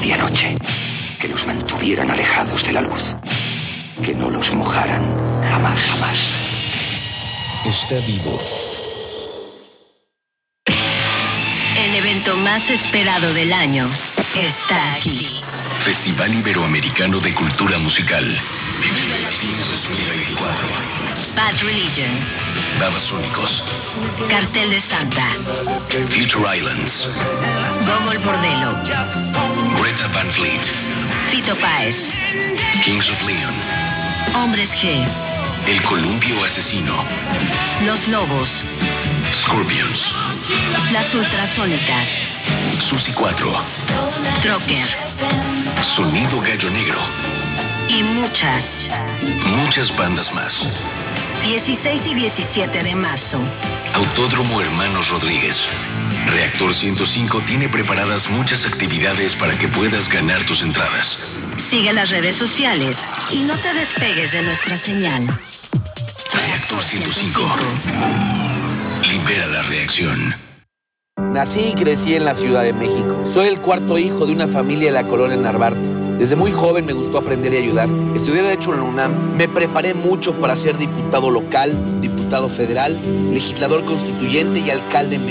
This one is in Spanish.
medianoche, que los mantuvieran alejados de la luz, que no los mojaran jamás, jamás. Está vivo. El evento más esperado del año está aquí. Festival Iberoamericano de Cultura Musical. Vive Latino 2024. Bad Religion. Babasónicos. Cartel de Santa. Future Islands. Gogol Bordello. Greta Van Fleet. Fito Páez. Kings of Leon. Hombres G. El Columpio Asesino. Los Lobos. Scorpions. Las Ultrasónicas. Susi 4. Trocker. Sonido Gallo Negro. Y muchas bandas más. 16 y 17 de marzo. Autódromo Hermanos Rodríguez. Reactor 105 tiene preparadas muchas actividades para que puedas ganar tus entradas. Sigue las redes sociales y no te despegues de nuestra señal. Reactor 105. Libera la reacción. Nací y crecí en la Ciudad de México. Soy el cuarto hijo de una familia de la colonia Narvarte. Desde muy joven me gustó aprender y ayudar. Estudié Derecho en la UNAM. Me preparé mucho para ser diputado local, diputado federal, legislador constituyente y alcalde en